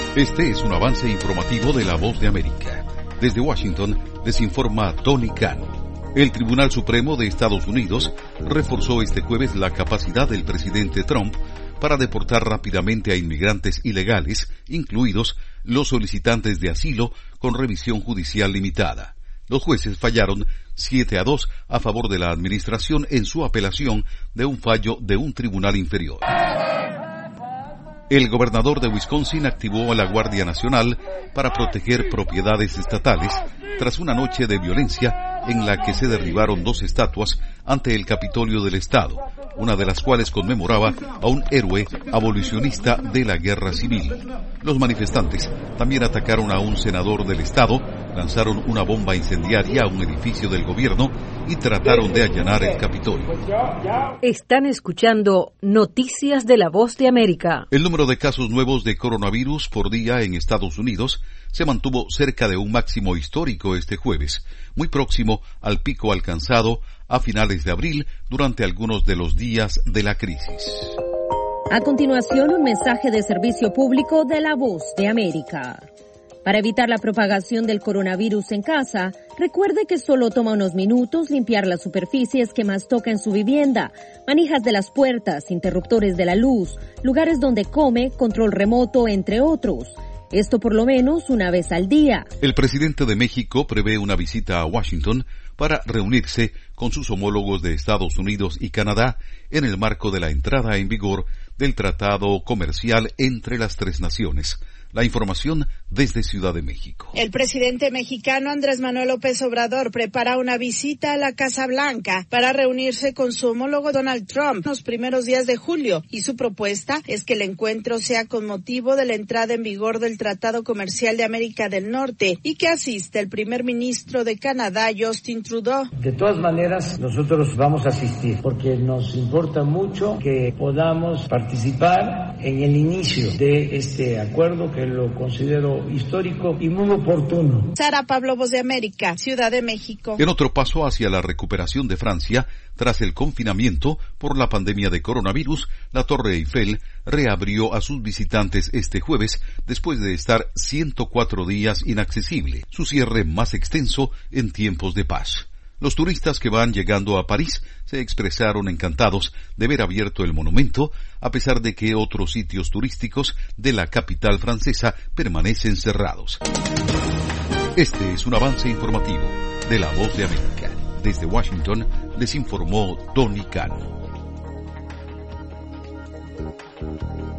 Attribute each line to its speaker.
Speaker 1: Este es un avance informativo de La Voz de América. Desde Washington les informa Tony Khan. El Tribunal Supremo de Estados Unidos reforzó este jueves la capacidad del presidente Trump para deportar rápidamente a inmigrantes ilegales, incluidos los solicitantes de asilo con revisión judicial limitada. Los jueces fallaron 7-2 a favor de la administración en su apelación de un fallo de un tribunal inferior. El gobernador de Wisconsin activó a la Guardia Nacional para proteger propiedades estatales tras una noche de violencia en la que se derribaron 2 estatuas ante el Capitolio del Estado, una de las cuales conmemoraba a un héroe abolicionista de la Guerra Civil. Los manifestantes también atacaron a un senador del Estado, lanzaron una bomba incendiaria a un edificio del gobierno y trataron de allanar el Capitolio.
Speaker 2: Están escuchando Noticias de La Voz de América.
Speaker 1: El número de casos nuevos de coronavirus por día en Estados Unidos se mantuvo cerca de un máximo histórico este jueves, muy próximo al pico alcanzado a finales de abril durante algunos de los días de la crisis.
Speaker 3: A continuación, un mensaje de servicio público de La Voz de América. Para evitar la propagación del coronavirus en casa, recuerde que solo toma unos minutos limpiar las superficies que más toca en su vivienda, manijas de las puertas, interruptores de la luz, lugares donde come, control remoto, entre otros. Esto por lo menos una vez al día.
Speaker 1: El presidente de México prevé una visita a Washington para reunirse con sus homólogos de Estados Unidos y Canadá en el marco de la entrada en vigor del Tratado Comercial entre las 3 naciones. La información desde Ciudad de México.
Speaker 4: El presidente mexicano Andrés Manuel López Obrador prepara una visita a la Casa Blanca para reunirse con su homólogo Donald Trump los primeros días de julio, y su propuesta es que el encuentro sea con motivo de la entrada en vigor del Tratado Comercial de América del Norte y que asista el primer ministro de Canadá, Justin Trudeau.
Speaker 5: De todas maneras, nosotros vamos a asistir porque nos importa mucho que podamos participar en el inicio de este acuerdo que lo considero histórico y muy oportuno.
Speaker 4: Sara Pablo, Voz de América, Ciudad de México.
Speaker 1: En otro paso hacia la recuperación de Francia, tras el confinamiento por la pandemia de coronavirus, la Torre Eiffel reabrió a sus visitantes este jueves después de estar 104 días inaccesible, su cierre más extenso en tiempos de paz. Los turistas que van llegando a París se expresaron encantados de ver abierto el monumento, a pesar de que otros sitios turísticos de la capital francesa permanecen cerrados. Este es un avance informativo de La Voz de América. Desde Washington les informó Tony Khan.